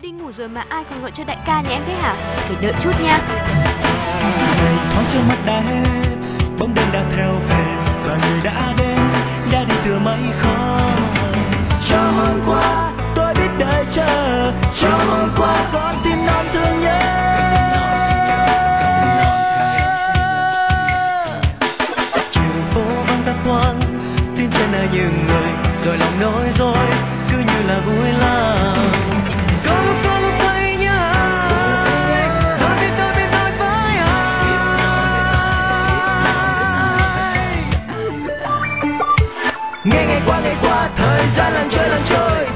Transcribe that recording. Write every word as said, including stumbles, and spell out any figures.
đi ngủ rồi mà ai còn gọi cho đại ca nhà em thế hả? Phải đợi chút nha. Ngày thoáng trước mắt đã hết, bóng đêm đã theo về và người đã đến, đã đi từ mấy khó. Cho hôm qua tôi biết đợi chờ, cho hôm qua con tim non thương nhớ. Chiều phố vắng ta thoáng, tim chân là những người, rồi lòng nói dối cứ như là vui lòng. Có lúc có lúc thấy nhớ, đôi khi tôi biết nói với ai. Nghe ngày qua ngày qua, thời gian lăn trôi lăn trôi.